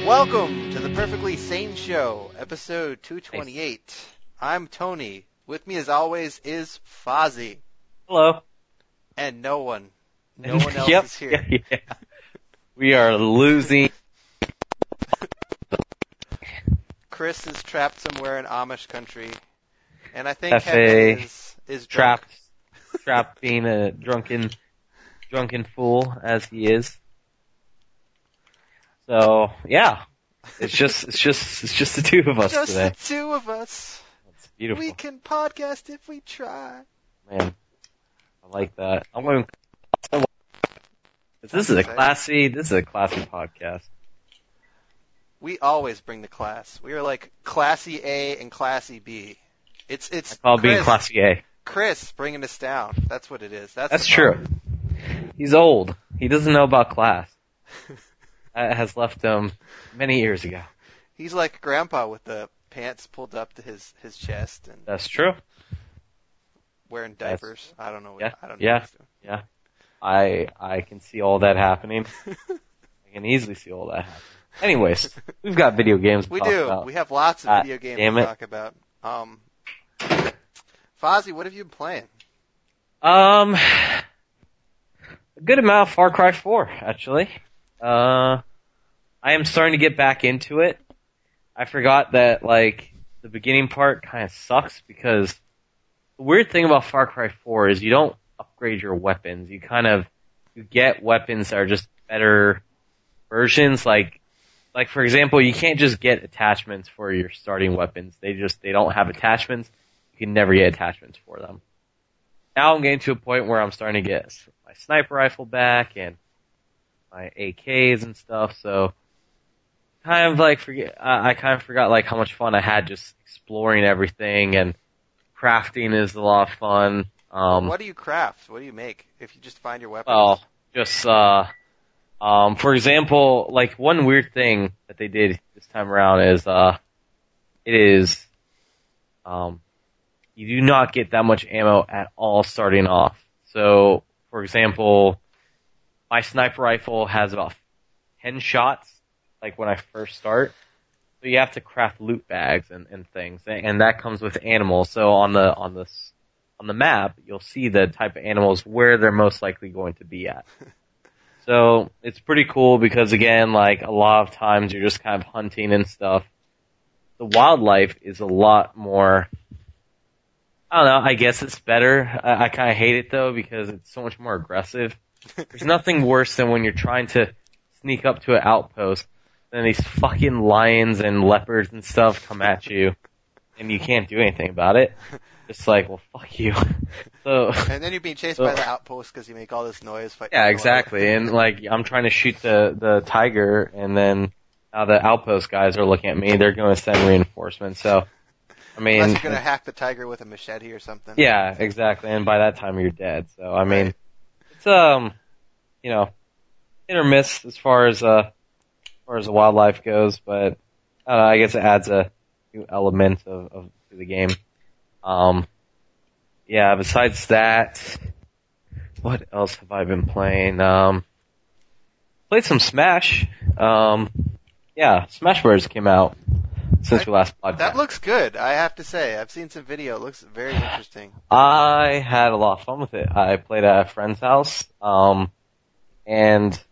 Welcome to the Perfectly Sane Show, episode 228. Nice. I'm Tony. With me, as always, is Fozzie. Hello. And no one else is here. Yeah. We are losing. Chris is trapped somewhere in Amish country, and I think Kevin is drunk. Trapped being a drunken fool as he is. So yeah, it's just the two of us today. Just the two of us. That's beautiful. We can podcast if we try. Man, I like that. This is a classy podcast. We always bring the class. We are like classy A and classy B. It's I call Chris, being classy A. Chris bringing us down. That's what it is. That's true. He's old. He doesn't know about class. That has left him many years ago. He's like Grandpa with the pants pulled up to his chest. And that's true. Wearing diapers. I don't know. Yeah. I don't know. Yeah. I can see all that happening. I can easily see all that happening. Anyways, we've got video games to talk about. We have lots of video games to talk about. Fozzie, what have you been playing? A good amount of Far Cry 4, actually. I am starting to get back into it. I forgot that, like, the beginning part kind of sucks because the weird thing about Far Cry 4 is you don't upgrade your weapons. You get weapons that are just better versions. Like for example, you can't just get attachments for your starting weapons. They don't have attachments. You can never get attachments for them. Now I'm getting to a point where I'm starting to get my sniper rifle back and my AKs and stuff, so I kind of forgot like how much fun I had just exploring everything, and crafting is a lot of fun. What do you craft? What do you make if you just find your weapons? Well, just for example, like one weird thing that they did this time around is you do not get that much ammo at all starting off. So, for example, my sniper rifle has about 10 shots, like when I first start. So you have to craft loot bags and things, and that comes with animals. So on the map, you'll see the type of animals where they're most likely going to be at. So it's pretty cool because again, like a lot of times you're just kind of hunting and stuff. The wildlife is a lot more. I don't know. I guess it's better. I kind of hate it though because it's so much more aggressive. There's nothing worse than when you're trying to sneak up to an outpost and these fucking lions and leopards and stuff come at you and you can't do anything about it. It's like, well, fuck you. So, and then you're being chased by the outpost because you make all this noise. Yeah, exactly. And like, I'm trying to shoot the tiger, and then now the outpost guys are looking at me. They're going to send reinforcements. So, I mean, unless you're going to hack the tiger with a machete or something. Yeah, exactly. And by that time, you're dead. So, I mean, it's hit or miss as far as the wildlife goes, but I guess it adds a new element to the game. Yeah, besides that, what else have I been playing? Played some Smash. Yeah, Smash Bros. Came out since we last podcast. That looks good, I have to say. I've seen some video. It looks very interesting. I had a lot of fun with it. I played at a friend's house, and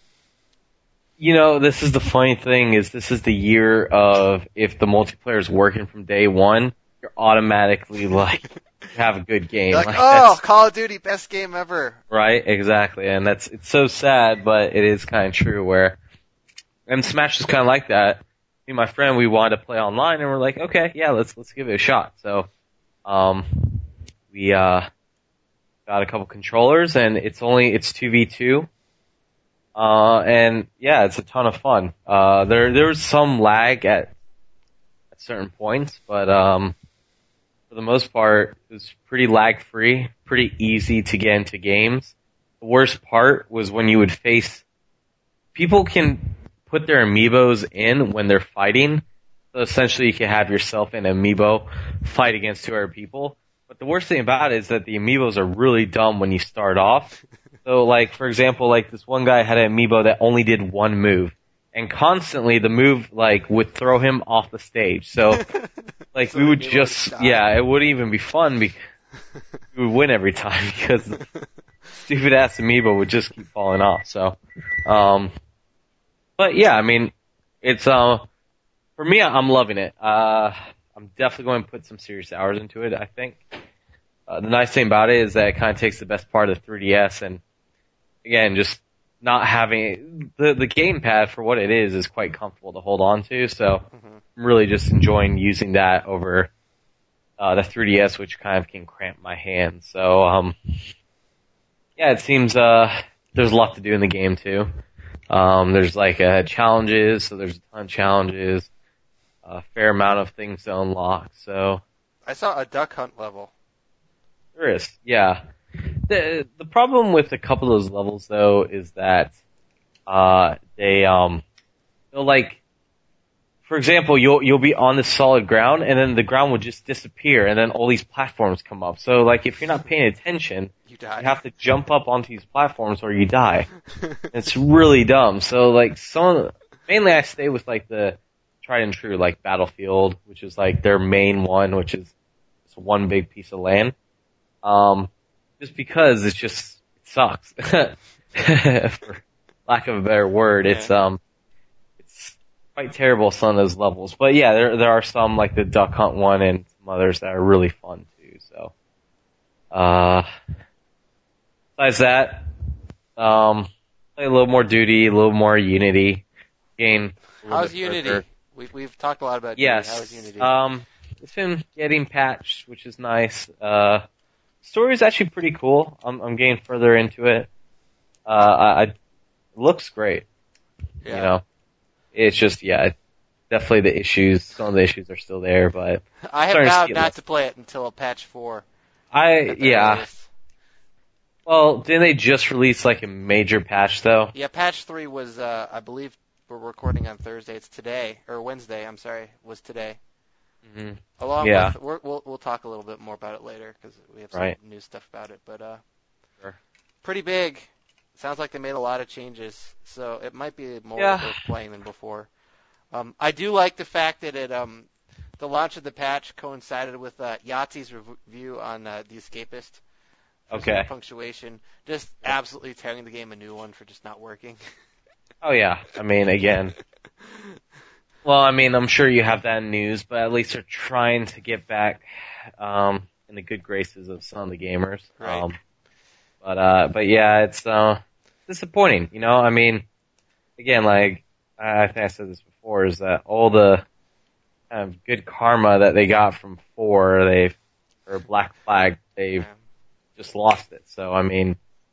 this is the funny thing is this is the year of if the multiplayer is working from day one, you're automatically like have a good game. You're like Call of Duty, best game ever. Right, exactly, and it's so sad, but it is kind of true. And Smash is kind of like that. Me and my friend, we wanted to play online, and we're like, okay, yeah, let's give it a shot. So, we got a couple controllers, and it's 2v2. And yeah, it's a ton of fun. There was some lag at certain points, but for the most part, it was pretty lag-free, pretty easy to get into games. The worst part was when you would face people can put their amiibos in when they're fighting. So essentially, you can have yourself and amiibo fight against two other people. But the worst thing about it is that the amiibos are really dumb when you start off. So, like, for example, like this one guy had an amiibo that only did one move. and constantly the move like would throw him off the stage. So like So we would they just would die. it wouldn't even be fun because we would win every time because stupid ass amiibo would just keep falling off. So, but yeah, I mean, it's for me, I'm loving it. I'm definitely going to put some serious hours into it. I think the nice thing about it is that it kind of takes the best part of the 3DS, and again, just not having the gamepad for what it is quite comfortable to hold on to. So I'm really just enjoying using that over the 3DS, which kind of can cramp my hands. So yeah, it seems there's a lot to do in the game too. There's like challenges, so there's a ton of challenges, a fair amount of things to unlock. So I saw a duck hunt level. there is, yeah. The problem with a couple of those levels though is that they'll like, for example, you'll be on the solid ground and then the ground will just disappear and then all these platforms come up. So like if you're not paying attention, You die. you have to jump up onto these platforms or you die. It's really dumb. So like mainly I stay with like the tried and true like Battlefield, which is like their main one, which is just one big piece of land. Just because it sucks. For lack of a better word, Yeah. it's quite terrible some of those levels. But yeah, there are some like the Duck Hunt one and some others that are really fun too. So besides that, play a little more Duty, a little more Unity, gain a little How's bit Unity? further. We've talked a lot about Yes. Unity. How's Unity? It's been getting patched, which is nice. Story is actually pretty cool. I'm getting further into it. It looks great. Yeah. You know, it's just definitely the issues. Some of the issues are still there, but I have starting to vowed see it not less. to play it until patch 4. at the earliest. Well, didn't they just release like a major patch though? Yeah, patch 3 was, I believe we're recording on Thursday. It's today, or Wednesday, I'm sorry, was today. Mm-hmm. Along Yeah. with, we'll talk a little bit more about it later because we have some Right. new stuff about it. But Sure. pretty big. Sounds like they made a lot of changes, so it might be more Yeah. worth playing than before. I do like the fact that the launch of the patch coincided with Yahtzee's review on The Escapist. Okay. Punctuation, just absolutely tearing the game a new one for just not working. Oh yeah. I mean, again. Well, I mean, I'm sure you have that in news, but at least they're trying to get back in the good graces of some of the gamers. Right. But yeah, it's disappointing. You know, I mean, again, like I think I said this before, is that all the kind of good karma that they got from 4, or Black Flag, they've just lost it. So I mean,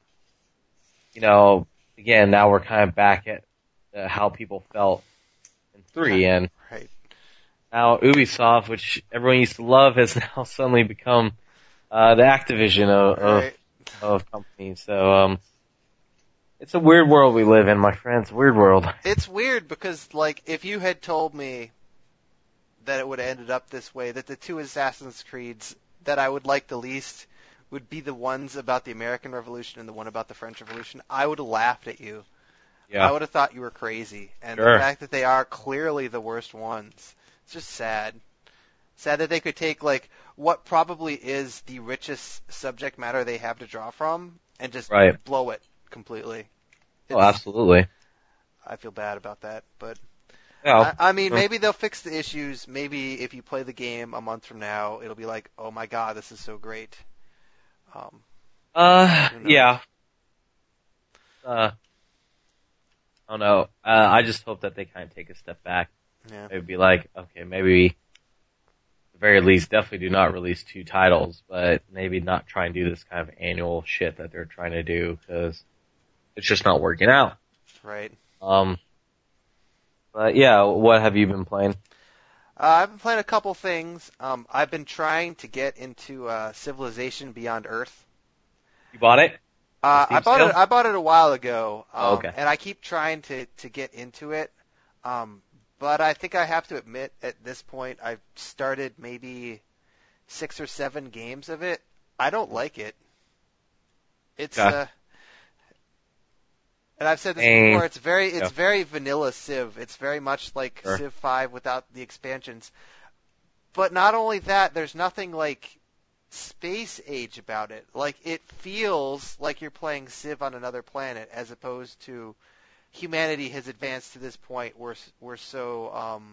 you know, again, now we're kind of back at how people felt in 3, and Right. now Ubisoft, which everyone used to love, has now suddenly become the Activision Right. of companies. So it's a weird world we live in, my friends. Weird world. It's weird because, like, if you had told me that it would have ended up this way, that the 2 Assassin's Creeds that I would like the least would be the ones about the American Revolution and the one about the French Revolution, I would have laughed at you. Yeah. I would have thought you were crazy. And Sure. the fact that they are clearly the worst ones, it's just sad. Sad that they could take, like, what probably is the richest subject matter they have to draw from and just Right. blow it completely. Oh, absolutely. I feel bad about that, but Yeah. I mean, maybe they'll fix the issues. Maybe if you play the game a month from now, it'll be like, oh my god, this is so great. Who knows? Yeah. I don't know. I just hope that they kind of take a step back. Yeah. It would be like, okay, maybe at the very least, definitely do not release 2 titles, but maybe not try and do this kind of annual shit that they're trying to do, because it's just not working out. Right. But yeah, what have you been playing? I've been playing a couple things. I've been trying to get into Civilization Beyond Earth. You bought it? I bought it a while ago. Okay. And I keep trying to get into it. But I think I have to admit at this point I've started maybe 6 or 7 games of it. I don't like it. It's Okay. And I've said this And before, it's yeah, very vanilla Civ. It's very much like sure. Civ 5 without the expansions. But not only that, there's nothing like space age about it. Like it feels like you're playing Civ on another planet as opposed to humanity has advanced to this point where we're so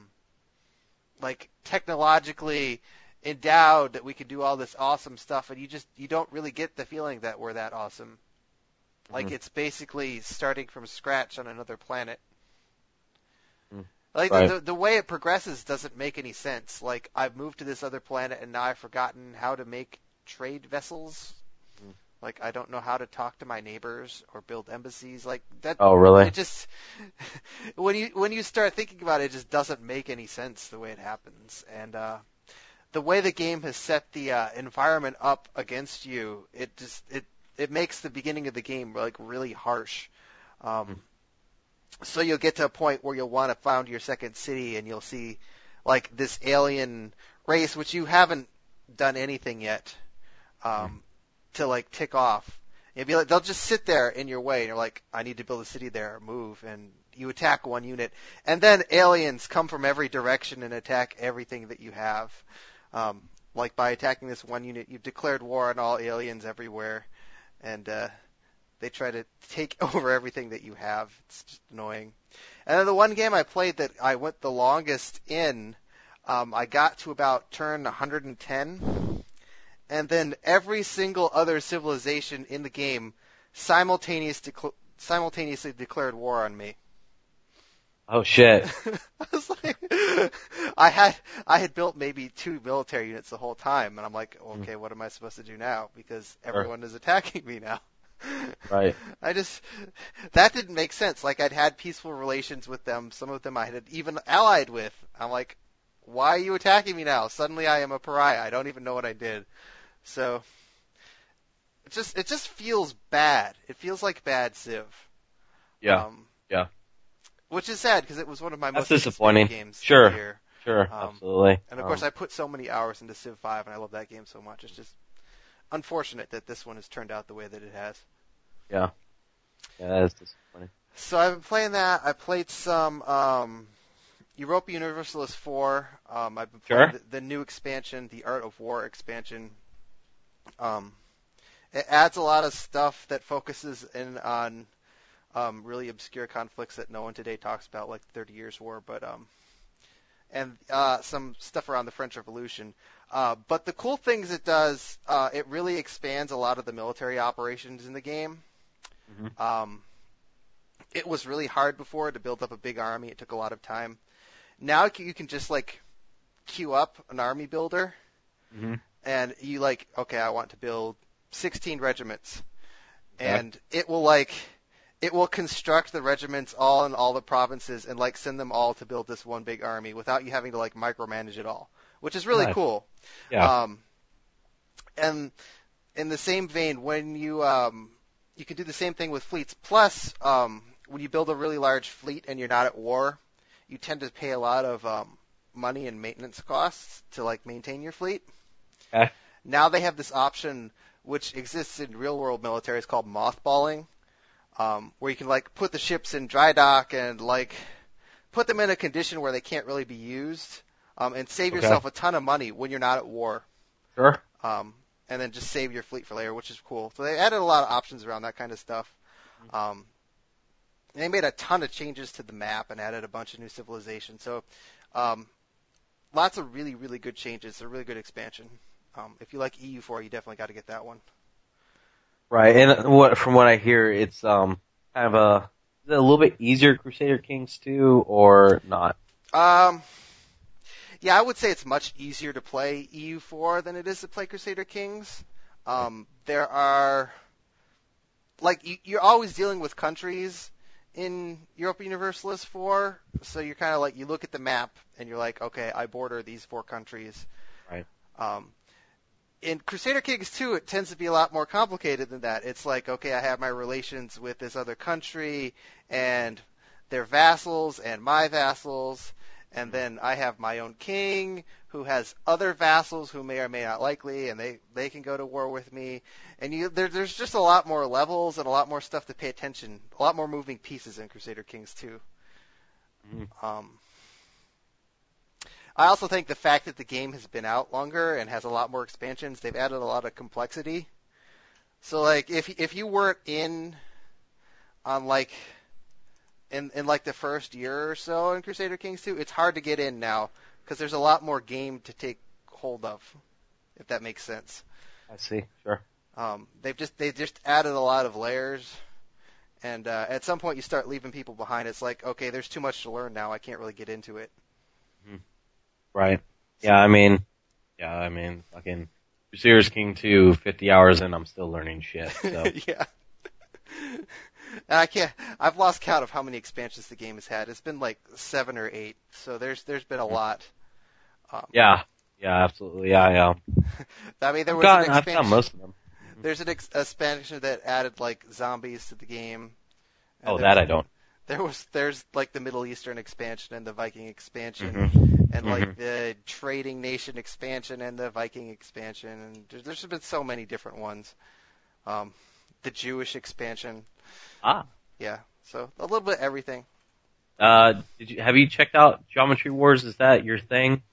like technologically endowed that we can do all this awesome stuff, and you don't really get the feeling that we're that awesome. Like Mhm. it's basically starting from scratch on another planet. Mhm. Like Right. the way it progresses doesn't make any sense. Like I've moved to this other planet and now I've forgotten how to make trade vessels. Mhm. Like I don't know how to talk to my neighbors or build embassies. Like that Oh, really? it just when you start thinking about it, it just doesn't make any sense the way it happens. And the way the game has set the environment up against you, it makes the beginning of the game like really harsh. Mhm. So you'll get to a point where you'll want to found your second city, and you'll see like this alien race, which you haven't done anything yet Mhm. to like tick off. You'll be like, they'll just sit there in your way, and you're like, I need to build a city there, move, and you attack one unit, and then aliens come from every direction and attack everything that you have. Like by attacking this one unit, you've declared war on all aliens everywhere, and they try to take over everything that you have. It's just annoying. And then the one game I played that I went the longest in, I got to about turn 110, and then every single other civilization in the game simultaneously declared war on me. Oh shit. I was like, I had built maybe 2 military units the whole time, and I'm like, Mhm. okay, what am I supposed to do now? Because Sure. everyone is attacking me now. Right. I just that didn't make sense. Like I'd had peaceful relations with them. Some of them I had even allied with. I'm like, why are you attacking me now? Suddenly I am a pariah. I don't even know what I did. So it just feels bad. It feels like bad Civ. Yeah. Um, Yeah. which is sad because it was one of my That's most anticipated disappointing. games of the Sure. year. Sure. Um, Absolutely. and of course I put so many hours into Civ 5 and I love that game so much. It's just unfortunate that this one has turned out the way that it has. Yeah. Yeah. That is disappointing. So I've been playing that. I played some Europa Universalis 4. I've been playing Sure. the new expansion, the Art of War expansion. Um, it adds a lot of stuff that focuses in on really obscure conflicts that no one today talks about, like the 30 Years' War, but and some stuff around the French Revolution. But the cool things it does, it really expands a lot of the military operations in the game. Mhm. It was really hard before to build up a big army. It took a lot of time. Now you can just like queue up an army builder, Mhm. and you like, okay, I want to build 16 regiments, Okay. and it will construct the regiments all in all the provinces and like send them all to build this one big army without you having to like micromanage it all, which is really Nice. cool. Yeah. And in the same vein, when you can do the same thing with fleets. Plus, when you build a really large fleet and you're not at war, you tend to pay a lot of money and maintenance costs to like maintain your fleet. Okay. Now they have this option which exists in real world military. It's called mothballing, where you can like put the ships in dry dock and like put them in a condition where they can't really be used, and save Okay. yourself a ton of money when you're not at war. Sure. And then just save your fleet for later, which is cool. So they added a lot of options around that kind of stuff. And they made a ton of changes to the map and added a bunch of new civilizations. So lots of really, really good changes. A really good expansion. If you like EU4, you definitely got to get that one. Right. And from what I hear, it's kind of is it a little bit easier Crusader Kings 2 or not? Yeah, I would say it's much easier to play EU4 than it is to play Crusader Kings. There are, like, you're always dealing with countries in Europa Universalis 4, so you're kind of like, you look at the map and you're like, okay, I border these 4 countries. Right. In Crusader Kings 2, it tends to be a lot more complicated than that. It's like, okay, I have my relations with this other country, and their vassals and my vassals, And then I have my own king who has other vassals who may or may not like me, and they can go to war with me. And there's just a lot more levels and a lot more stuff to pay attention, a lot more moving pieces in Crusader Kings 2. I also think the fact that the game has been out longer and has a lot more expansions, they've added a lot of complexity. So like if you weren't in on like in like the first year or so in Crusader Kings 2, it's hard to get in now because there's a lot more game to take hold of, if that makes sense. I see. Sure. They just added a lot of layers, and at some point you start leaving people behind. It's like, okay, there's too much to learn now. I can't really get into it. Right. Yeah, I mean, fucking Crusader Kings 2, 50 hours in, I'm still learning shit. So. Yeah. And I've lost count of how many expansions the game has had. It's been like 7 or 8, so there's been a lot. Yeah, absolutely. Yeah. I mean, there was an expansion. I've got most of them. There's an expansion that added like zombies to the game. Oh, that I don't. There's like the Middle Eastern expansion and the Viking expansion, and like the Trading Nation expansion and the Viking expansion, and there's been so many different ones. The Jewish expansion. Yeah, so a little bit of everything. Have you checked out Geometry Wars? Is that your thing?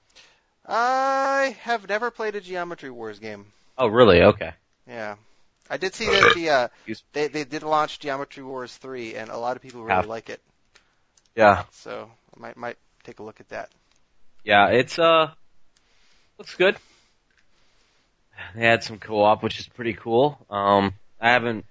I have never played a Geometry Wars game. Oh, really? Okay. Yeah. I did see that they did launch Geometry Wars 3, and a lot of people really like it. Yeah. So I might take a look at that. Yeah, it's looks good. They had some co-op, which is pretty cool. I haven't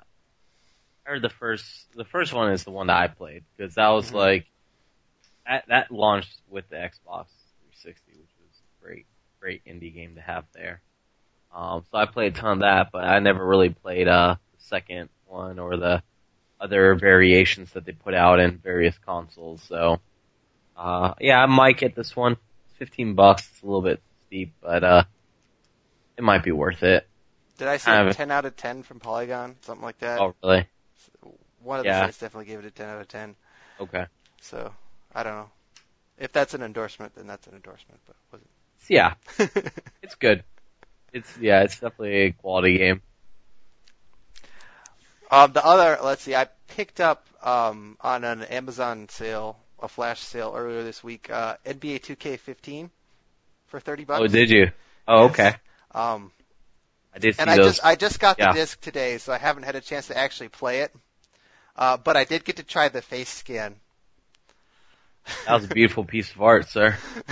heard the first one is the one that I played, because that was like that launched with the Xbox 360, which was a great indie game to have there. So I played a ton of that, but I never really played the second one or the other variations that they put out in various consoles. So yeah, I might get this one. It's $15. It's a little bit steep, but it might be worth it. Did I see a 10 out of 10 from Polygon? Something like that? Oh, really? One of the sites definitely gave it a 10 out of 10. Okay. So, I don't know. If that's an endorsement, then that's an endorsement. But was it? Yeah. It's good. It's definitely a quality game. Let's see, I picked up on an Amazon sale, a flash sale earlier this week, NBA 2K15 for $30. Oh, did you? Oh, okay. I did see those. I just got the disc today, so I haven't had a chance to actually play it. But I did get to try the face scan. That was a beautiful piece of art, sir.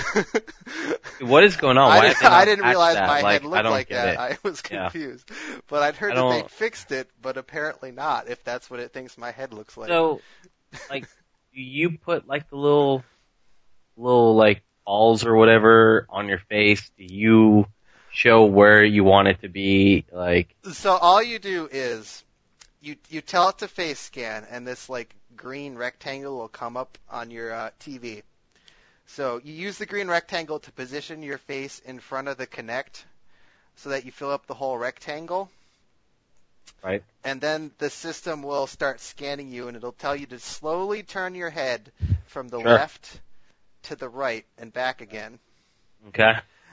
What is going on? I didn't realize my head looked like that. It. I was confused. Yeah. But I'd heard that they fixed it, but apparently not, if that's what it thinks my head looks like. So, like, do you put, like, the little, like, balls or whatever on your face? Do you show where you want it to be? Like, so all you do is you tell it to face scan, and this, like, green rectangle will come up on your TV. So you use the green rectangle to position your face in front of the Kinect so that you fill up the whole rectangle. Right. And then the system will start scanning you, and it'll tell you to slowly turn your head from the left to the right and back again. Okay.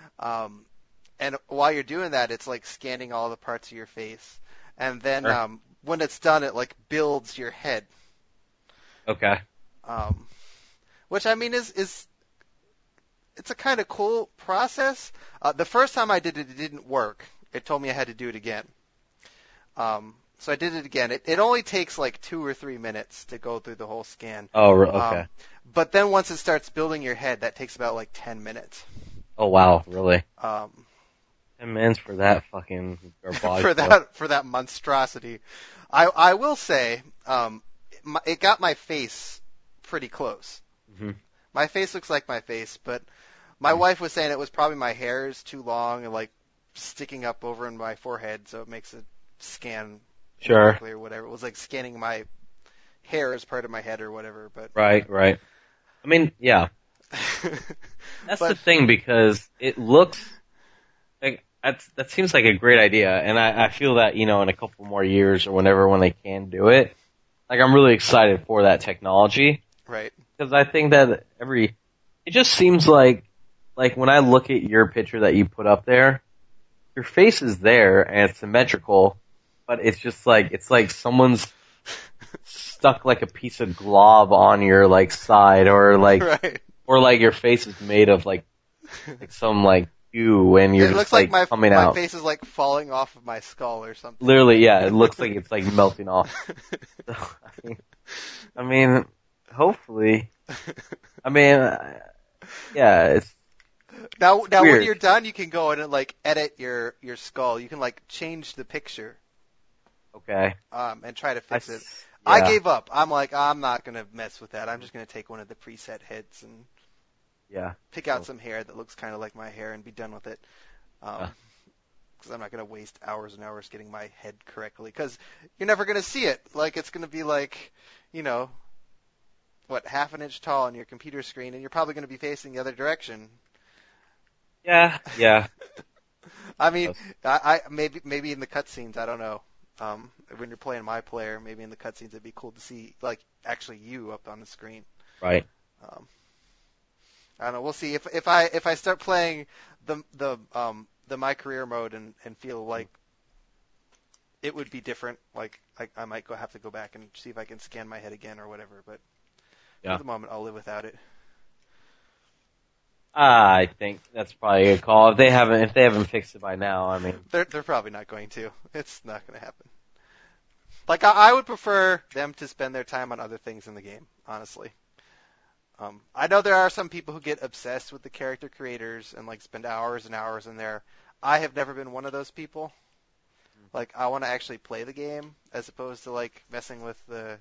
And while you're doing that, it's like scanning all the parts of your face. And then when it's done, it like builds your head. Okay. Which I mean is it's a kind of cool process. The first time I did it, it didn't work. It told me I had to do it again. So I did it again. It only takes like 2 or 3 minutes to go through the whole scan. Oh, okay. But then once it starts building your head, that takes about like 10 minutes. Oh wow, really? 10 minutes for that fucking garbage. for that monstrosity. I will say, it got my face pretty close. Mm-hmm. My face looks like my face, but my wife was saying it was probably my hair is too long and like sticking up over in my forehead, so it makes it scan incorrectly or whatever. It was like scanning my hair as part of my head or whatever. But right. I mean, yeah. That's the thing, because it looks like that seems like a great idea, and I feel that, you know, in a couple more years or whenever when they can do it, like I'm really excited for that technology. Right. Because I think that every It just seems like when I look at your picture that you put up there, your face is there and it's symmetrical, but it's just like it's like someone's stuck like a piece of glob on your like side, or like Right. or like your face is made of like some like goo and you're It just looks like my coming my out. face is like falling off of my skull or something. Literally, yeah, it looks like it's like melting off. So, I mean, hopefully. I mean, yeah, it's Now when weird. you're done, you can go in and like edit your skull. You can like change the picture Okay. and try to I fix it. s- I yeah, gave up. I'm like, I'm not gonna mess with that. I'm just gonna take one of the preset heads and yeah. pick out some hair that looks kind of like my hair and be done with it. Yeah. Because I'm not gonna waste hours and hours getting my head correctly. Because you're never gonna see it. Like it's gonna be like, you know, what, half an inch tall on your computer screen, and you're probably gonna be facing the other direction. Yeah, yeah. I mean, I maybe in the cutscenes, I don't know. When you're playing my player, maybe in the cutscenes it'd be cool to see like actually you up on the screen. Right. Um, I don't know. We'll see if I start playing the my career mode and feel like it would be different. Like I might have to go back and see if I can scan my head again or whatever. But Yeah. for the moment, I'll live without it. I think that's probably a call. If they haven't fixed it by now, I mean, They're probably not going to. It's not going to happen. Like I would prefer them to spend their time on other things in the game, honestly. I know there are some people who get obsessed with the character creators and like spend hours and hours in there. I have never been one of those people. Like I want to actually play the game as opposed to like messing with the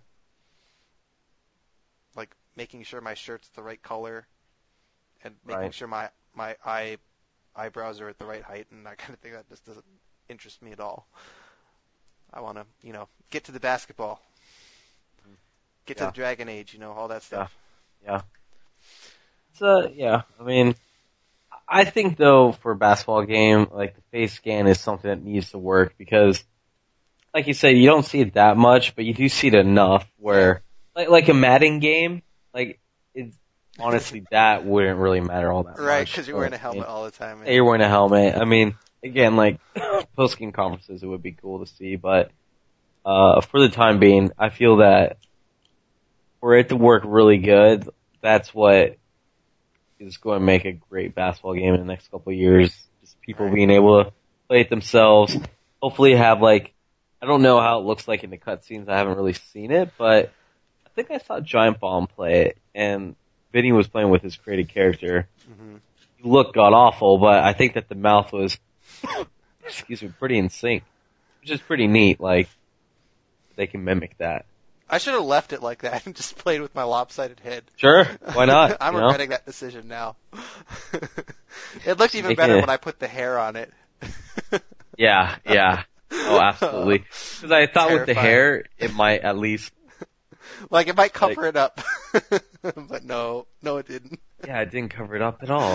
like making sure my shirt's the right color and making Right. sure my eyebrows are at the right height and that kind of thing. That just doesn't interest me at all. I want to, get to the basketball, get to Yeah. the Dragon Age, all that stuff. Yeah. Yeah. I mean, I think though for a basketball game, like the face scan is something that needs to work because, like you said, you don't see it that much, but you do see it enough where, like a Madden game, like it, honestly, that wouldn't really matter all that much. Right, because you're wearing a I mean, helmet all the time. yeah, you're wearing a helmet. I mean, again, like post game conferences, it would be cool to see, but for the time being, I feel that for it to work really good, that's what is going to make a great basketball game in the next couple of years. Just people Right. being able to play it themselves. Hopefully have like, I don't know how it looks like in the cutscenes. I haven't really seen it, but I think I saw Giant Bomb play it, and Vinny was playing with his created character. hmm He looked god awful, but I think that the mouth was, excuse me, pretty in sync, which is pretty neat. Like they can mimic that. I should have left it like that and just played with my lopsided head. Sure, why not? I'm you know? regretting that decision now. It looked even Making better it- when I put the hair on it. Yeah, yeah. Oh, absolutely. Because I thought with the Terrifying. hair, it might at least, Like it might cover it up, but no, it didn't. yeah, it didn't cover it up at all.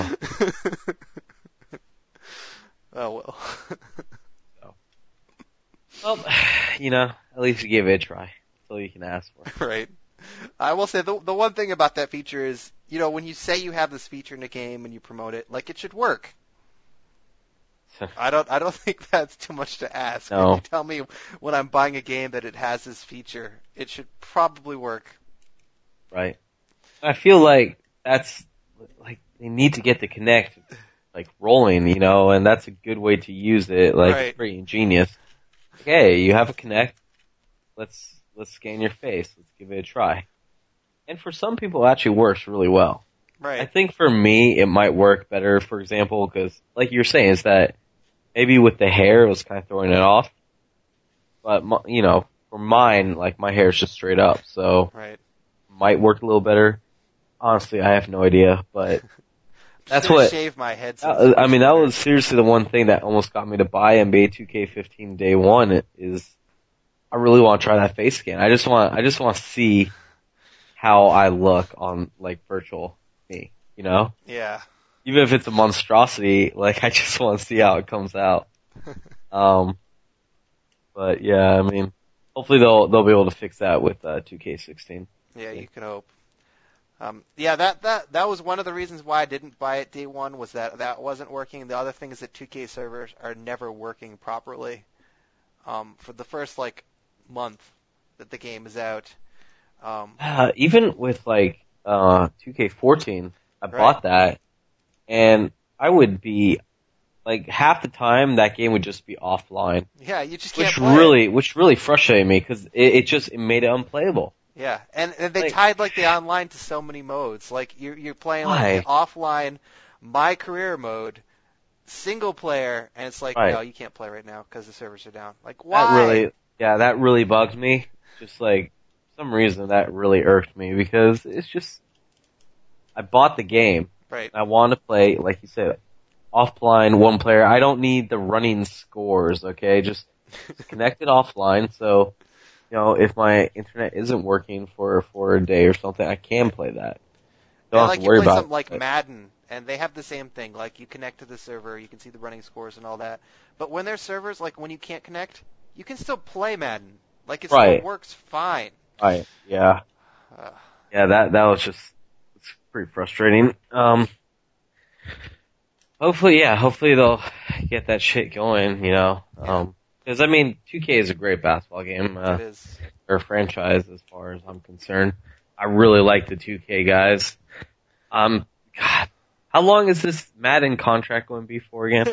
Oh well. Well, at least you gave it a try. That's all you can ask for. Right. I will say the one thing about that feature is, when you say you have this feature in a game and you promote it, like it should work. I don't think that's too much to ask. No. If you tell me when I'm buying a game that it has this feature, it should probably work. Right. I feel like that's, like, they need to get the Kinect, like, rolling, and that's a good way to use it. Like, Right. it's pretty ingenious. Okay, you have a Kinect. Let's scan your face. Let's give it a try. And for some people, it actually works really well. Right. I think for me, it might work better, for example, because, like you're saying, is that maybe with the hair, it was kind of throwing it off. But, for mine, like, my hair is just straight up, so Right. might work a little better. Honestly, I have no idea, but that's Just gonna what, shave my head. I mean, that was seriously the one thing that almost got me to buy NBA 2K15 day one is I really want to try that face scan. I just want to see how I look on, like, virtual me, Yeah. Even if it's a monstrosity, like, I just want to see how it comes out. But yeah, I mean, hopefully they'll be able to fix that with 2K16. Yeah, you can hope. Yeah, that was one of the reasons why I didn't buy it day one, was that wasn't working. The other thing is that 2K servers are never working properly. For the first like month that the game is out. Even with like 2K14, I Right. bought that, and I would be like half the time that game would just be offline, Yeah, you just can't play it. which really frustrated me because it made it unplayable. Yeah, and they Like, tied like the online to so many modes. Like you're playing like the why? offline, my career mode, single player, and it's like, no, Right. you can't play right now because the servers are down. Like, That why? really, yeah, that really bugged me. Just like for some reason that really irked me because it's just I bought the game. Right. I want to play, like you said, offline, one player. I don't need the running scores, okay? Just connect it offline so, if my internet isn't working for a day or something, I can play that. Don't And have like to you worry play about something like it. Madden, and they have the same thing. Like you connect to the server, you can see the running scores and all that. But when there's servers, like when you can't connect, you can still play Madden. Like it still Right, works fine. right, yeah. Uh, Yeah, that was just, it's pretty frustrating. Hopefully they'll get that shit going, yeah, because I mean, 2K is a great basketball game, it is. or franchise as far as I'm concerned. I really like the 2K guys. God, how long is this Madden contract going to be for again?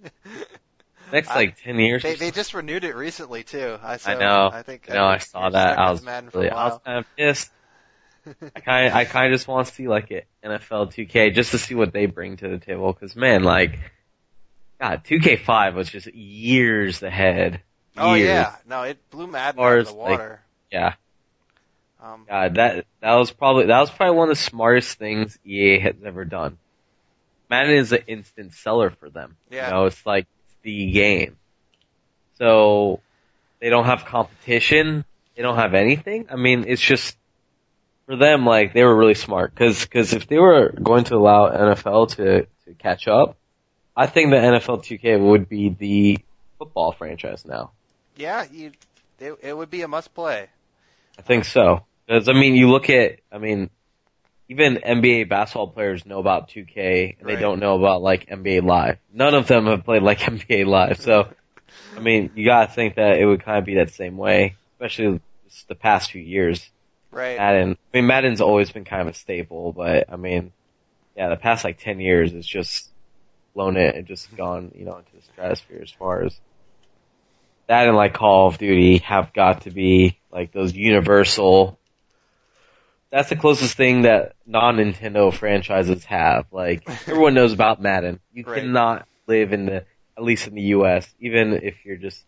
Next like 10 years. They just renewed it recently too. I know. I think I saw you're that. stuck I with was Madden for really, a I was while. kind of pissed. I kind of just want to see like an NFL 2K just to see what they bring to the table. Because man, like, God, 2K5 was just years ahead. Oh Years. yeah, no, it blew Madden Or out of it's the like- water. Yeah. Um, God, that was probably one of the smartest things EA has ever done. Madden is an instant seller for them. Yeah. It's like the game. So they don't have competition. They don't have anything. I mean, it's just for them. Like they were really smart because if they were going to allow NFL to catch up, I think the NFL 2K would be the football franchise now. yeah, it would be a must play. I think so. Because, you look at, even NBA basketball players know about 2K, and they Right. don't know about, like, NBA Live. None of them have played, like, NBA Live. So, you gotta think that it would kind of be that same way, especially just the past few years. Right. Madden's always been kind of a staple, but, the past, like, 10 years, it's just blown it and just gone, into the stratosphere as far as that and, like, Call of Duty have got to be, like, those universal. That's the closest thing that non-Nintendo franchises have. Like, everyone knows about Madden. You Right. cannot live at least in the US, even if you're just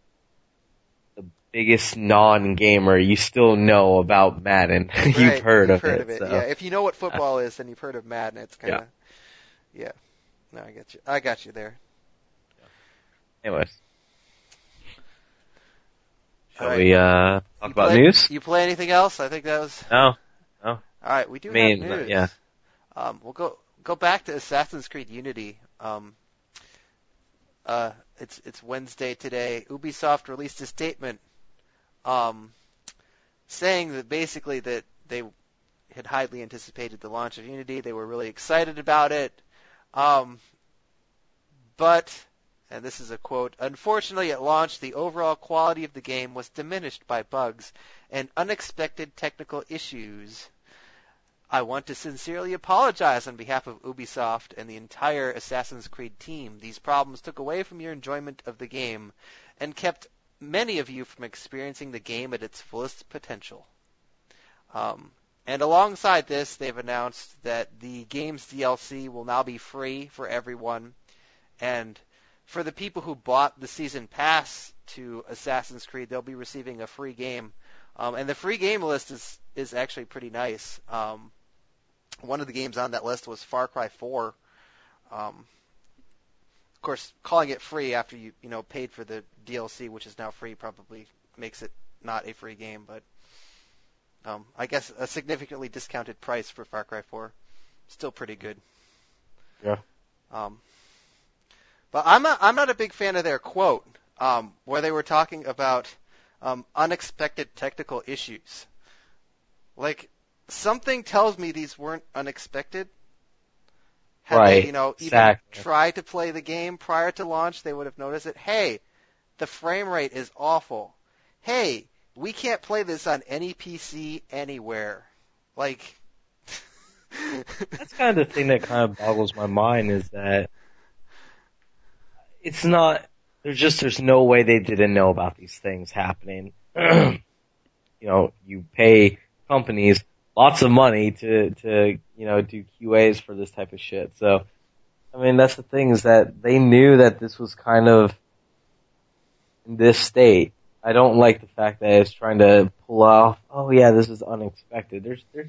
the biggest non-gamer, you still know about Madden. Right, You've heard of heard it. of it. So. Yeah, if you know what football is, then you've heard of Madden. It's kind of, yeah. No, I get you. I got you there. Anyways. Shall All right. we talk about news? You play anything else? I think that was. No. All right, we do have mean, news. yeah. We'll go back to Assassin's Creed Unity. It's Wednesday today. Ubisoft released a statement, saying that basically that they had highly anticipated the launch of Unity. They were really excited about it. But, and this is a quote, unfortunately at launch the overall quality of the game was diminished by bugs and unexpected technical issues. I want to sincerely apologize on behalf of Ubisoft and the entire Assassin's Creed team. These problems took away from your enjoyment of the game and kept many of you from experiencing the game at its fullest potential. And alongside this, they've announced that the game's DLC will now be free for everyone. And for the people who bought the season pass to Assassin's Creed, they'll be receiving a free game. And the free game list is actually pretty nice. One of the games on that list was Far Cry 4. Of course, calling it free after you paid for the DLC, which is now free, probably makes it not a free game. But I guess a significantly discounted price for Far Cry 4, still pretty good. Yeah. But I'm not a big fan of their quote where they were talking about unexpected technical issues. Like, something tells me these weren't unexpected. Had Right, they, even exactly. tried to play the game prior to launch, they would have noticed it. Hey, the frame rate is awful. Hey, we can't play this on any PC anywhere. Like, That's kind of the thing that kind of boggles my mind is that it's not, there's no way they didn't know about these things happening. You pay companies lots of money to do QAs for this type of shit. So, I mean, that's the thing is that they knew that this was kind of in this state. I don't like the fact that it's trying to pull off, oh yeah, this is unexpected.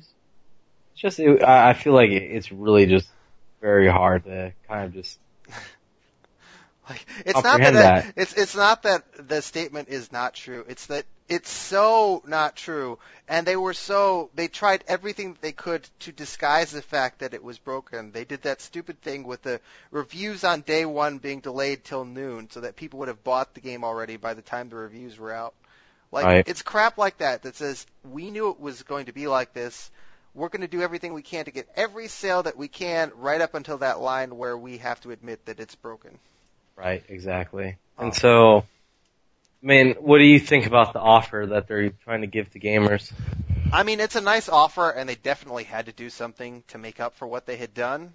I feel like it's really just very hard to kind of just like, it's not comprehend that, that. it's not that the statement is not true. It's that it's so not true, and they tried everything that they could to disguise the fact that it was broken. They did that stupid thing with the reviews on day one being delayed till noon, so that people would have bought the game already by the time the reviews were out. Like, Right. It's crap like that says, we knew it was going to be like this. We're going to do everything we can to get every sale that we can right up until that line where we have to admit that it's broken. Right, exactly. And so, I mean, what do you think about the offer that they're trying to give to gamers? I mean, it's a nice offer, and they definitely had to do something to make up for what they had done.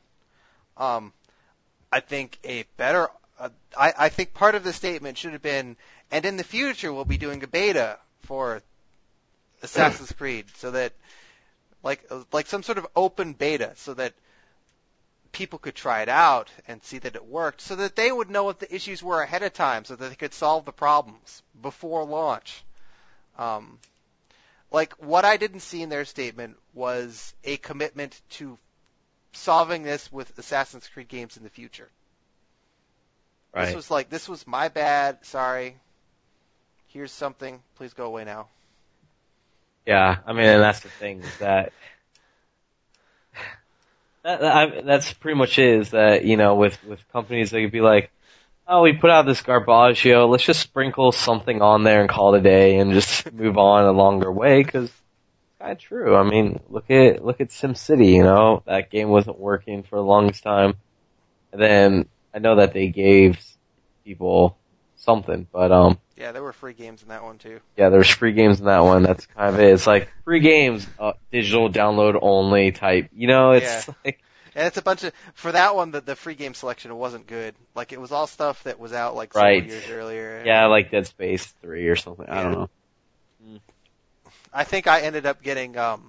I think I think part of the statement should have been, and in the future we'll be doing a beta for Assassin's Creed, so that like some sort of open beta, so that people could try it out and see that it worked, so that they would know what the issues were ahead of time, so that they could solve the problems before launch. Like, what I didn't see in their statement was a commitment to solving this with Assassin's Creed games in the future. Right. This was my bad, sorry. Here's something, please go away now. Yeah, I mean, and that's the thing is that that's pretty much it, is that, with companies, they could be like, oh, we put out this Garbaggio, let's just sprinkle something on there and call it a day and just move on a longer way, because it's kind of true. I mean, look at SimCity, that game wasn't working for the longest time. And then I know that they gave people something, but yeah, there were free games in that one too. Yeah, there's free games in that one. That's kind of it. It's like free games, digital download only type. It's like. And it's a bunch of, for that one, the free game selection wasn't good. Like, it was all stuff that was out like several years earlier. Yeah, like Dead Space 3 or something. Yeah. I don't know. I think I ended up getting was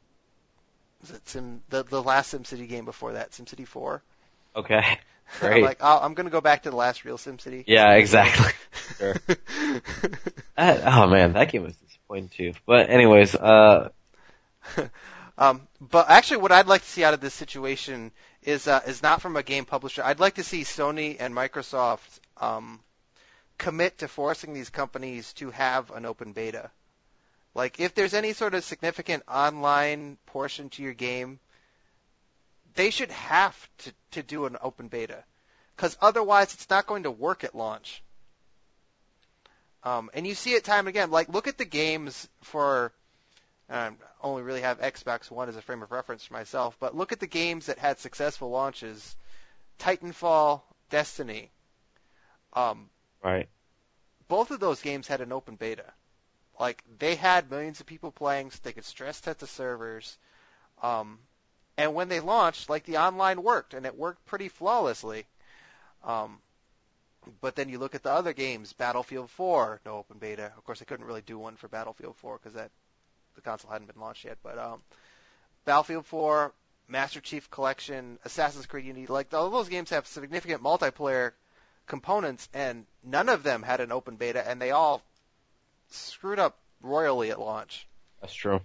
it the last SimCity game before that, SimCity 4. Okay. Great. I'm like, I'm going to go back to the last real SimCity. Yeah, exactly. Sure. Oh man, that game was disappointing too. But anyways, but actually, what I'd like to see out of this situation is not from a game publisher. I'd like to see Sony and Microsoft commit to forcing these companies to have an open beta. Like, if there's any sort of significant online portion to your game, they should have to do an open beta, because otherwise it's not going to work at launch. And you see it time and again. Like, look at the games for. I only really have Xbox One as a frame of reference for myself, but look at the games that had successful launches: Titanfall, Destiny. Right. Both of those games had an open beta. Like, they had millions of people playing, so they could stress test the servers. And when they launched, like, the online worked, and it worked pretty flawlessly. But then you look at the other games, Battlefield 4, no open beta. Of course, I couldn't really do one for Battlefield 4 because the console hadn't been launched yet. But Battlefield 4, Master Chief Collection, Assassin's Creed Unity, like, all those games have significant multiplayer components, and none of them had an open beta, and they all screwed up royally at launch. That's true.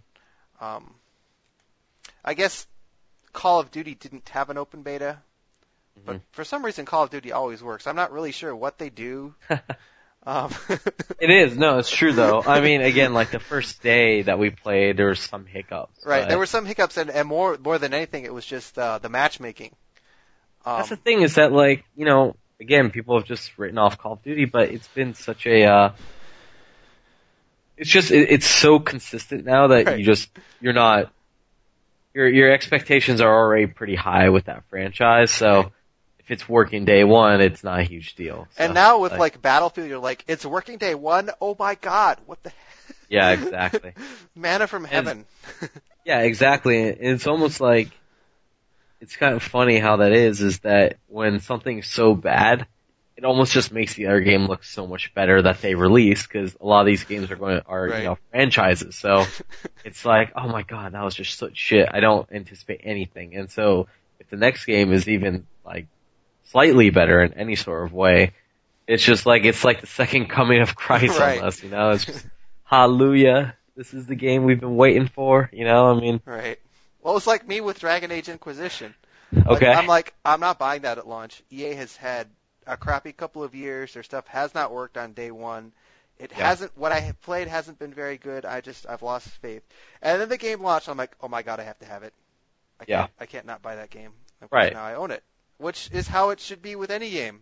I guess Call of Duty didn't have an open beta, but for some reason Call of Duty always works. I'm not really sure what they do. It is. No, it's true, though. I mean, again, like the first day that we played, there were some hiccups. Right, there were some hiccups, and more than anything, it was just the matchmaking. That's the thing, is that, like, again, people have just written off Call of Duty, but it's been such a... it's so consistent now that right. you're not your expectations are already pretty high with that franchise, so if it's working day one, it's not a huge deal. So, And now with like Battlefield, you're like, it's working day one. Oh my God, what the? Yeah, exactly. Manna from heaven. Yeah, exactly. And it's almost like it's kind of funny how that is that when something's so bad, it almost just makes the other game look so much better that they release, because a lot of these games are Right. you know, franchises. So it's like, oh my God, that was just such shit. I don't anticipate anything. And so if the next game is even like slightly better in any sort of way, it's like the second coming of Christ Right. on us, you know? It's just, hallelujah, this is the game we've been waiting for, you know? I mean, Right. Well, it's like me with Dragon Age Inquisition. okay. I'm not buying that at launch. EA has had a crappy couple of years. Their stuff has not worked on day one. What I have played hasn't been very good. I've lost faith. And then the game launched. I'm like, oh my God, I have to have it. I can't not buy that game. Of course, Right. now I own it, which is how it should be with any game.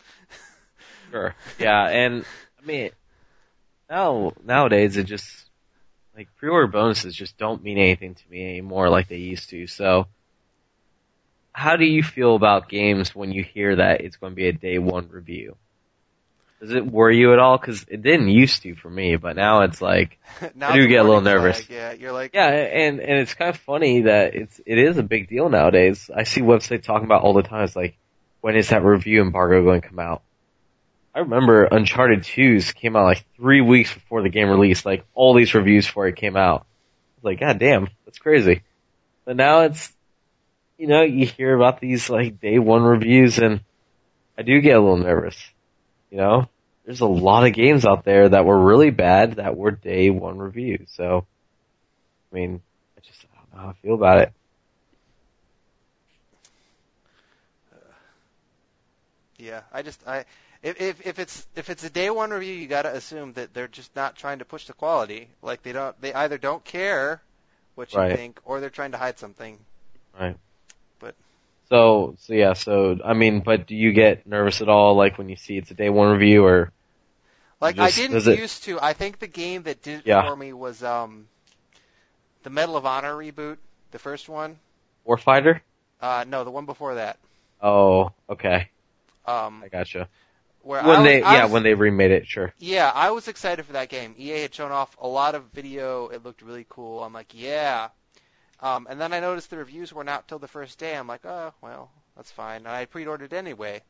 Sure. Yeah, and I mean, nowadays it just, like, pre-order bonuses just don't mean anything to me anymore like they used to. So, how do you feel about games when you hear that it's going to be a day one review? Does it worry you at all? Because it didn't used to for me, but now it's like, Now I do it's get a little warning nervous. flag. Yeah, you're like, Yeah, and it's kind of funny that it is a big deal nowadays. I see websites talking about all the time. It's like, when is that review embargo going to come out? I remember Uncharted 2's came out like 3 weeks before the game released, like all these reviews before it came out. I was like, God damn, that's crazy. But now it's, you know, you hear about these like day one reviews and I do get a little nervous. You know, there's a lot of games out there that were really bad that were day one reviews. So, I mean, I don't know how I feel about it. yeah. If it's a day one review, you got to assume that they're just not trying to push the quality. Like they either don't care what you Right. think, or they're trying to hide something. Right. But So I mean, but do you get nervous at all, like when you see it's a day one review, or like just, I does didn't it? used to. I think the game that did it Yeah. for me was the Medal of Honor reboot, the first one. Warfighter? No, the one before that. Oh, okay. Um, I gotcha. where When they remade it, sure. Yeah, I was excited for that game. EA had shown off a lot of video. It looked really cool. I'm like, yeah. And then I noticed the reviews weren't out till the first day. I'm like, oh, well, that's fine. And I pre-ordered anyway.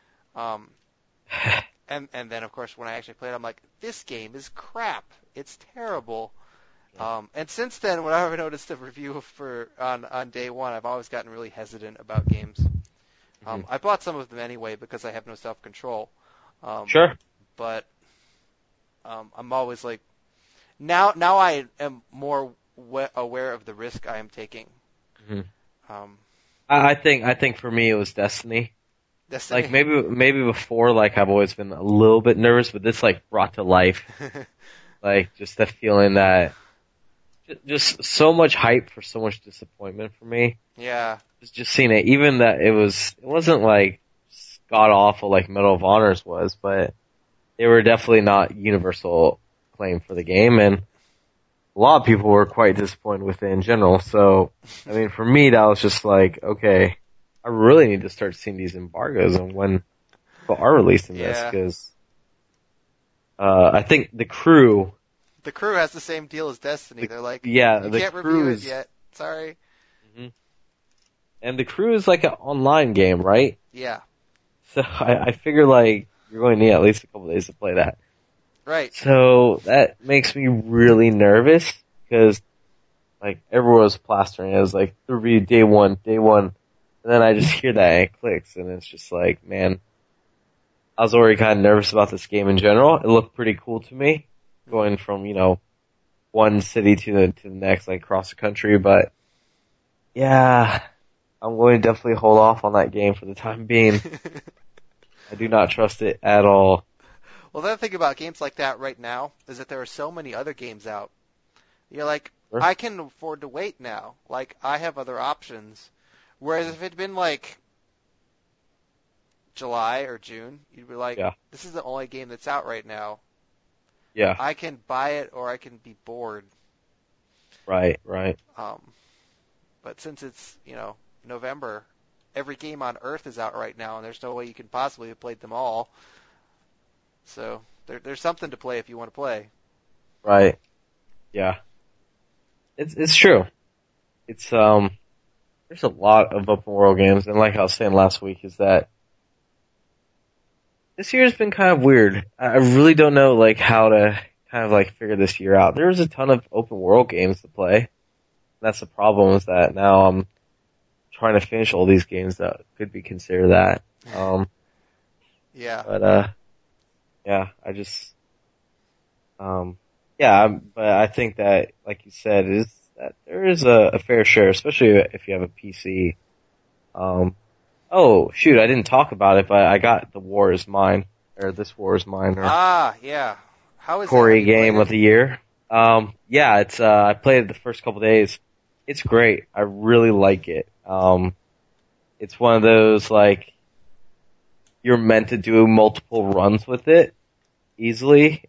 And then, of course, when I actually played, I'm like, this game is crap. It's terrible. And since then, whenever I noticed a review on day one, I've always gotten really hesitant about games. I bought some of them anyway because I have no self-control. Sure. But I'm always like, now I am more aware of the risk I am taking. Mm-hmm. I think for me it was Destiny. Destiny. Like maybe before, like I've always been a little bit nervous, but this like brought to life, like just the feeling that just so much hype for so much disappointment for me. Yeah. Just seeing it, even that it wasn't like god awful like Medal of Honors was, but they were definitely not universal acclaim for the game, and a lot of people were quite disappointed with it in general. So, I mean, for me, that was just like, okay, I really need to start seeing these embargoes and when people are releasing this, because I think The Crew has the same deal as Destiny. They're like, yeah, you The can't Crew review is, it yet. Sorry. and The Crew is like an online game, right? Yeah. So I figure like you're going to need at least a couple days to play that. Right. So that makes me really nervous because like everyone was plastering it. It was like the review day one, and then I just hear that and it clicks, and it's just like, man, I was already kind of nervous about this game in general. It looked pretty cool to me, going from one city to the next, like across the country. But yeah, I'm going to definitely hold off on that game for the time being. I do not trust it at all. Well, the other thing about games like that right now is that there are so many other games out. You're like, Sure. I can afford to wait now. Like, I have other options. Whereas if it'd been like July or June, you'd be like, this is the only game that's out right now. Yeah. I can buy it or I can be bored. Right. But since it's, November, every game on Earth is out right now, and there's no way you can possibly have played them all. So there's something to play if you want to play. Right. Yeah. It's true. It's there's a lot of open world games, and like I was saying last week, is that this year's been kind of weird. I really don't know like how to kind of like figure this year out. There's a ton of open world games to play. That's the problem, is that now I'm trying to finish all these games that could be considered that. Yeah. But yeah, I just yeah, but I think that, like you said, is that there is a fair share, especially if you have a PC. Oh shoot, I didn't talk about it, but I got The War Is Mine, or This War Is Mine, or yeah. How is Corey that? game of the year. Yeah, it's I played it the first couple days. It's great. I really like it. It's one of those like you're meant to do multiple runs with it easily.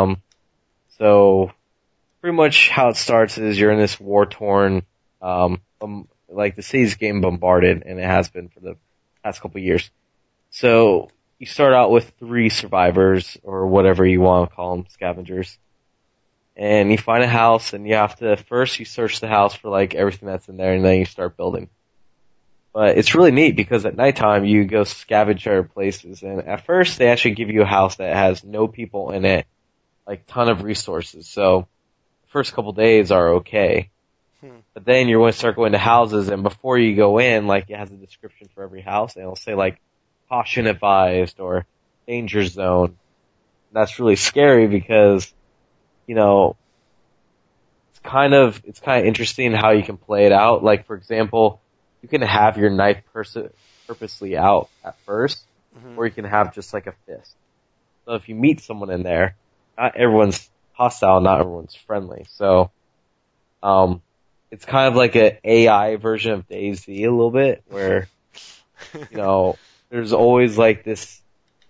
So pretty much how it starts is you're in this war-torn, like the city's getting bombarded, and it has been for the past couple of years. So you start out with 3 survivors, or whatever you want to call them, scavengers. And you find a house, and you have to, first you search the house for like everything that's in there, and then you start building. But it's really neat because at nighttime you go scavenge other places, and at first they actually give you a house that has no people in it, like ton of resources. So the first couple days are okay. But then you're going to start going to houses, and before you go in, like it has a description for every house, and it'll say like caution advised or danger zone. That's really scary because, it's kind of interesting how you can play it out. Like, for example, you can have your knife purposely out at first, or you can have just like a fist. So if you meet someone in there, not everyone's hostile, not everyone's friendly. So, it's kind of like an AI version of DayZ a little bit, where, there's always like this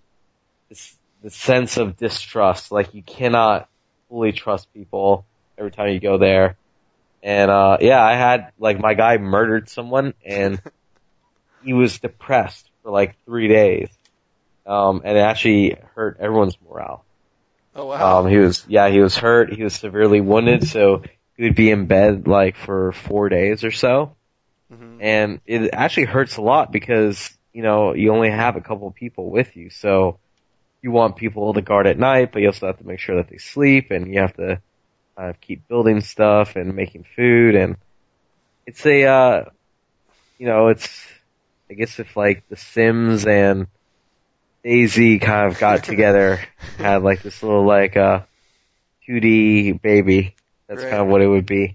sense of distrust. Like you cannot fully trust people every time you go there. And, yeah, I had, like, my guy murdered someone, and he was depressed for like 3 days. And it actually hurt everyone's morale. Oh, wow. He was hurt. He was severely wounded, so he would be in bed like for 4 days or so. And it actually hurts a lot because, you only have a couple of people with you. So you want people to guard at night, but you also have to make sure that they sleep, and you have to keep building stuff and making food. And it's it's, I guess if like The Sims and DayZ kind of got together, had like this little like 2D baby. That's right. kind of what it would be.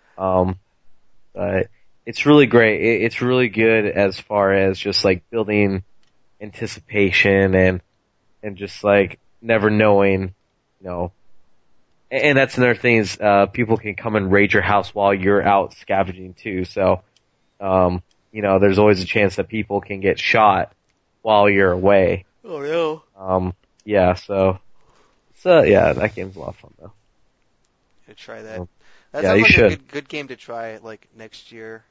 But it's really great. It's really good as far as just like building anticipation and just like never knowing, and that's another thing is, people can come and raid your house while you're out scavenging too. So, there's always a chance that people can get shot while you're away. Oh, no. Yeah, so yeah, that game's a lot of fun though. To try that. That Yeah, sounds you like should. a good game to try like next year.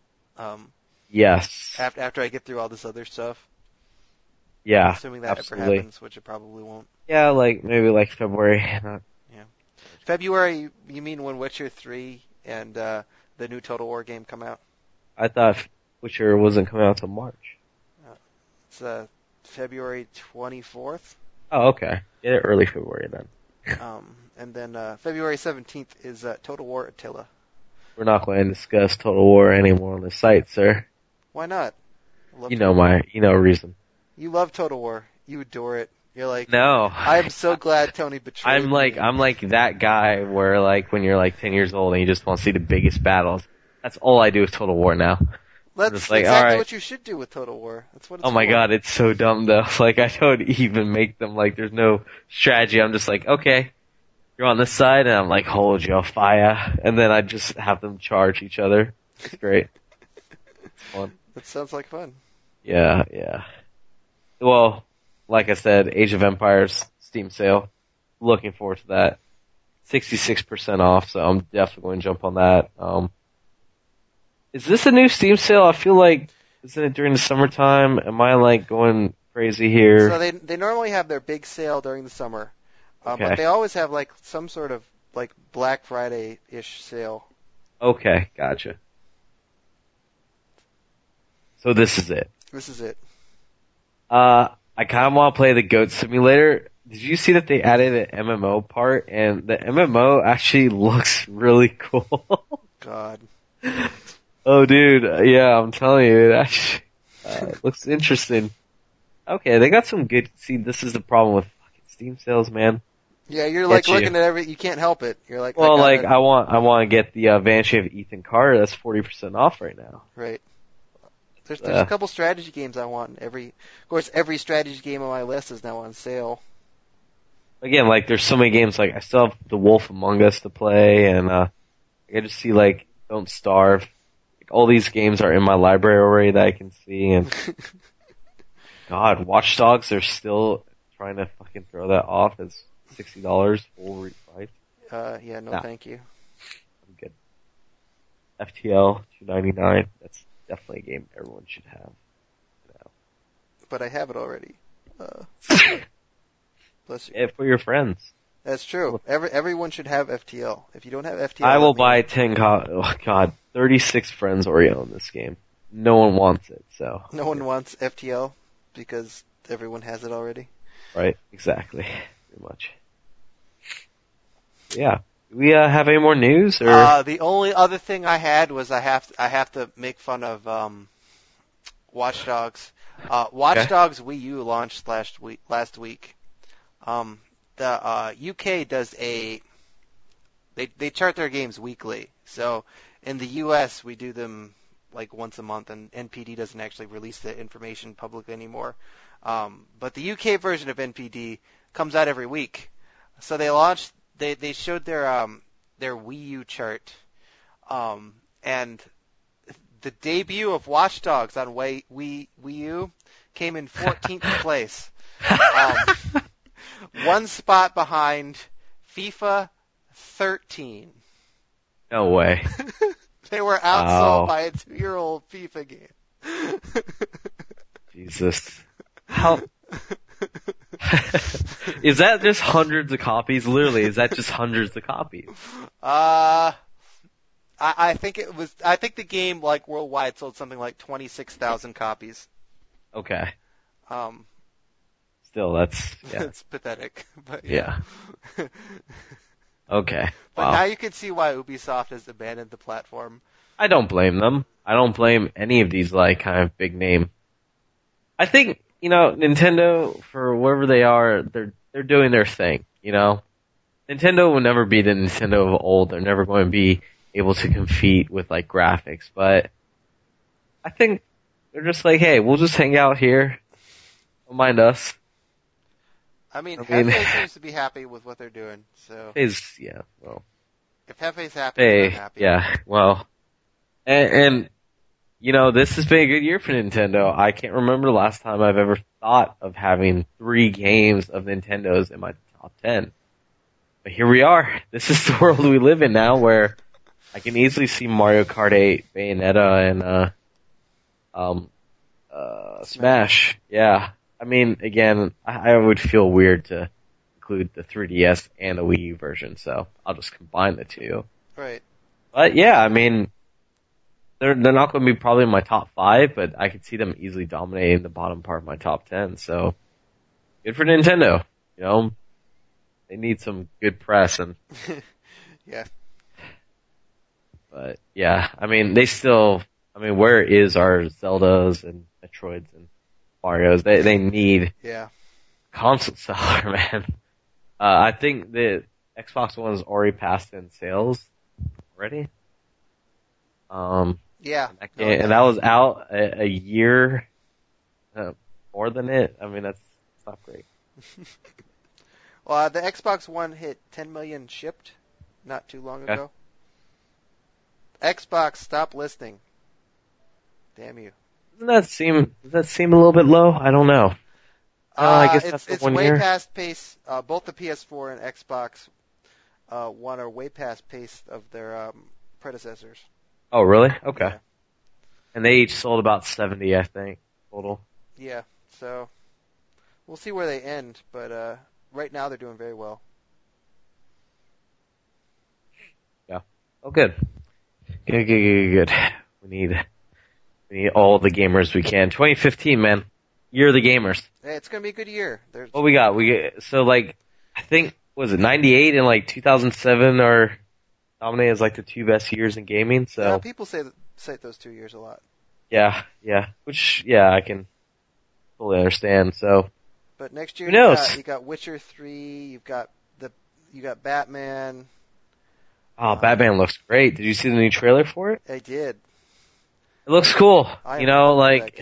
Yes. After I get through all this other stuff. Yeah. Assuming that absolutely. ever happens, which it probably won't. Yeah, like maybe like February. February, you mean when Witcher 3 and the new Total War game come out? I thought Witcher wasn't coming out until March. It's February 24th. Oh, okay. Get it early February then. And then February 17th is Total War Attila. We're not going to discuss Total War anymore on the site, sir. Why not? Reason. You love Total War. You adore it. You're like, no. I'm so glad Tony betrayed me. I'm like that guy where like when you're like 10 years old and you just want to see the biggest battles. That's all I do with Total War now. That's like, exactly what you should do with Total War. That's what it's Oh my for. god, it's so dumb though. Like I don't even make them like there's no strategy. I'm just like, okay, you're on this side, and I'm like, hold your fire, and then I just have them charge each other. It's great. It's fun. That sounds like fun. Yeah. Well, like I said, Age of Empires Steam sale. Looking forward to that. 66% off, so I'm definitely going to jump on that. Is this a new Steam sale? I feel like, isn't it during the summertime? Am I like going crazy here? So they normally have their big sale during the summer, Okay. but they always have like some sort of like Black Friday-ish sale. Okay, gotcha. So this is it. This is it. I kind of want to play the Goat Simulator. Did you see that they added an MMO part? And the MMO actually looks really cool. God. Oh, dude. Yeah, I'm telling you. It actually looks interesting. Okay, they got some good... See, this is the problem with fucking Steam sales, man. Yeah, you're like Get you. looking at you can't help it. You're like, Well, I gotta- I want to get the Banshee of Ethan Carter. That's 40% off right now. Right. There's a couple strategy games I want. Of course, every strategy game on my list is now on sale. Again, like, there's so many games, like, I still have The Wolf Among Us to play, and I just see, like, Don't Starve. Like, all these games are in my library already that I can see, and God, Watch Dogs, they're still trying to fucking throw that off as $60 full price. Yeah, no, Nah. thank you. I'm good. FTL, $2.99. That's definitely a game everyone should have. But I have it already. Bless you. For your friends. That's true. Everyone should have FTL. If you don't have FTL, I will let me buy know. 36 friends already own this game. No one wants it, so. No one wants FTL because everyone has it already. Right, exactly. Pretty much. Yeah. Do we have any more news? Or The only other thing I had was I have to make fun of Watch Dogs. Watch Dogs Wii U launched last week. The UK does they chart their games weekly. So in the US we do them like once a month, and NPD doesn't actually release the information publicly anymore. But the UK version of NPD comes out every week. So they showed their Wii U chart, and the debut of Watch Dogs on Wii U came in 14th place. One spot behind FIFA 13. no way. They were outsold by a 2-year-old FIFA game. Jesus. How? Is that just hundreds of copies? Literally, is that just hundreds of copies? I think the game like worldwide sold something like 26,000 copies. Okay. Um, Still, that's yeah. It's pathetic, but Yeah. Okay. But Wow. now you can see why Ubisoft has abandoned the platform. I don't blame them. I don't blame any of these like kind of big name. I think, Nintendo, for wherever they are, they're doing their thing, Nintendo will never be the Nintendo of old. They're never going to be able to compete with like graphics, but I think they're just like, hey, we'll just hang out here. Don't mind us. I mean, I mean- Hefe seems to be happy with what they're doing, so Yeah, well. if Hefe's happy, I'm Hey, happy. yeah, well. And this has been a good year for Nintendo. I can't remember the last time I've ever thought of having 3 games of Nintendo's in my top 10. But here we are. This is the world we live in now, where I can easily see Mario Kart 8, Bayonetta, and Smash. Yeah. I mean, again, I would feel weird to include the 3DS and the Wii U version, so I'll just combine the two. Right. But yeah, I mean, they're not going to be probably in my top 5, but I could see them easily dominating the bottom part of my top 10. So good for Nintendo. They need some good press, and Yeah. but yeah, I mean, where is our Zeldas and Metroids and Marios? They need Yeah. console seller, man. I think the Xbox One has already passed in sales already. Yeah. And that was out a year more than it. I mean, that's not great. Well, the Xbox One hit 10 million shipped not too long Okay. ago. Xbox, stop listening. Damn you. Does that seem a little bit low? I don't know. I guess that's the it's 1 way year. past pace. Both the PS4 and Xbox One are way past pace of their predecessors. Oh, really? Okay. Yeah. And they each sold about 70, I think, total. Yeah, so we'll see where they end, but right now they're doing very well. Yeah. Oh, good. Good. We need all the gamers we can. 2015, man. Year of the gamers. Hey, it's gonna be a good year. What we got? So like, I think, was it 98 and like 2007 are nominated as like the 2 best years in gaming, so. Yeah, people say those 2 years a lot. Yeah. Which, I can fully understand, so. But next year Who knows? you got Witcher 3, you got Batman. Oh, Batman looks great. Did you see the new trailer for it? I did. It looks cool. I love like,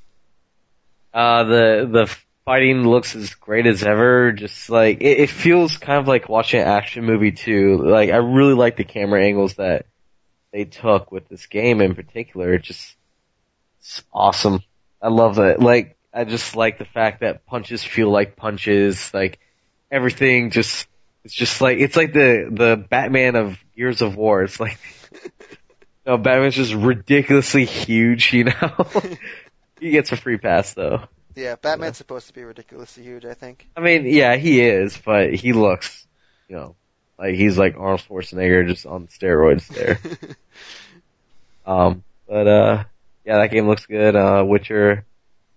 the fighting looks as great as ever. Just like, it feels kind of like watching an action movie too. Like, I really like the camera angles that they took with this game in particular. It's awesome. I love it. Like, I just like the fact that punches feel like punches. Like, everything it's like the Batman of Gears of War. It's like, no, Batman's just ridiculously huge, He gets a free pass though. Yeah, Batman's supposed to be ridiculously huge, I think. I mean, yeah, he is, but he looks, like he's like Arnold Schwarzenegger just on steroids there. Yeah, that game looks good. Witcher.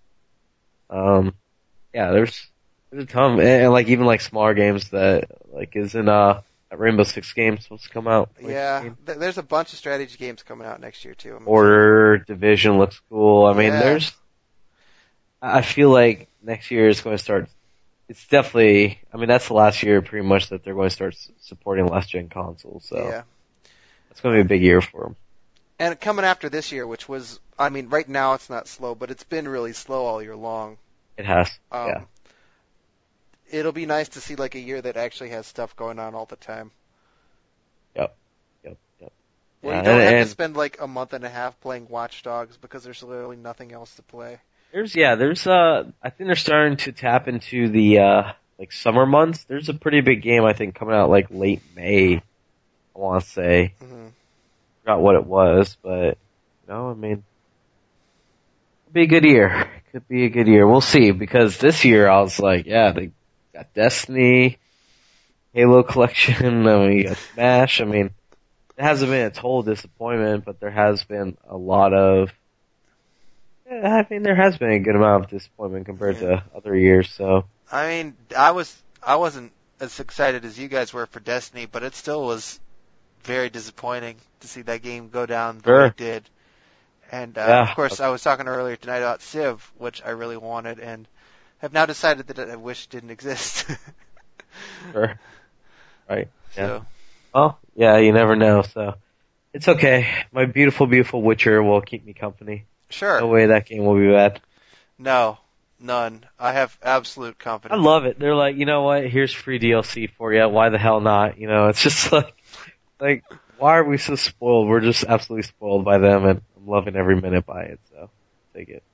Yeah, there's a ton, and like even like smaller games that like isn't that Rainbow Six game supposed to come out. Yeah, there's a bunch of strategy games coming out next year too. Order Division looks cool. I mean, I feel like next year is going to start. It's definitely. I mean, that's the last year pretty much that they're going to start supporting last gen consoles. So yeah, it's going to be a big year for them. And coming after this year, which was, I mean, right now it's not slow, but it's been really slow all year long. It has. Yeah. It'll be nice to see like a year that actually has stuff going on all the time. Yep. Where you don't have to spend like a month and a half playing Watch Dogs because there's literally nothing else to play. There's I think they're starting to tap into the like summer months. There's a pretty big game I think coming out like late May. I want to say. Mm-hmm. Forgot what it was, but I mean, it'll be a good year. Could be a good year. We'll see, because this year I was like, yeah, they got Destiny, Halo Collection, I mean, you got Smash. I mean, it hasn't been a total disappointment, but there has been a lot of, I mean, there has been a good amount of disappointment compared to other years, so. I mean, I wasn't as excited as you guys were for Destiny, but it still was very disappointing to see that game go down the way it did. And, of course, I was talking earlier tonight about Civ, which I really wanted, and have now decided that I wish didn't exist. Sure. Right. Yeah. So. Well, yeah, you never know, so. It's okay. My beautiful, beautiful Witcher will keep me company. Sure. No way that game will be bad. No. None. I have absolute confidence. I love it. They're like, you know what? Here's free DLC for you. Why the hell not? It's just like, why are we so spoiled? We're just absolutely spoiled by them, and I'm loving every minute by it, so take it.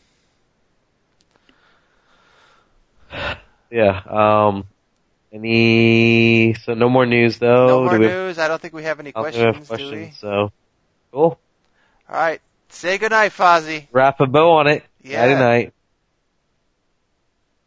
Yeah, so no more news though? No more news. I don't think we have any questions, do we? So, cool. Alright. Say goodnight, Fozzie. Wrap a bow on it. Yeah. Night.